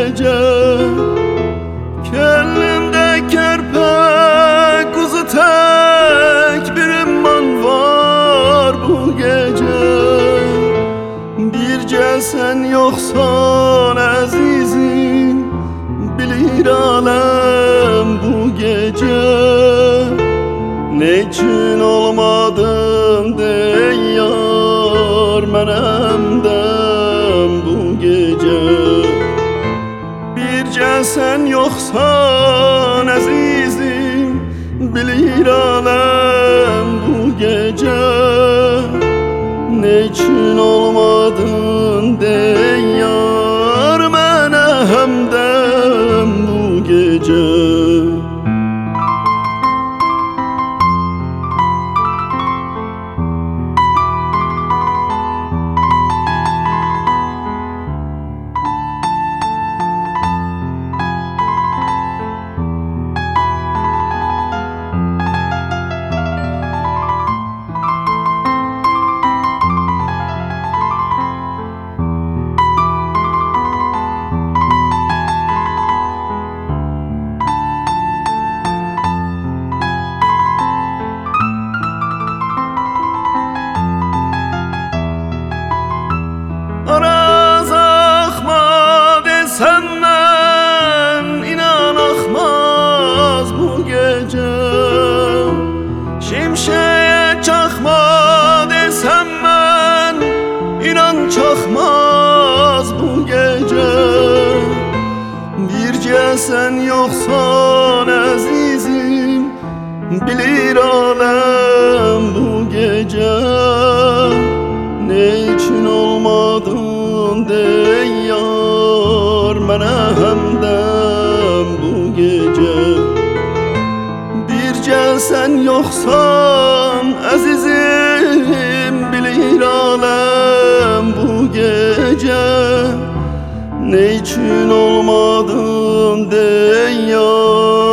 gece. Kendimde kerpe kuzu tek bir imman var bu gece. Birce sen yoksan azizim, bilir alem bu gece. Neçün olmadın dey yar menemden bu gece. Birce sen yoksan azizim, bilir alem bu gece. Neçün olmadın dey yar menemden bu gece. Araz akma desem ben, inan akmaz bu gece. Şimşeğe çakma desem ben, inan çakmaz bu gece. Birce sen yoksan azizim, bilir alem bu gece. Ne için olmadın dey yar menemden bu gece. Birce sen yoksan azizim, bilir alem bu gece. Ne için olmadın dey yar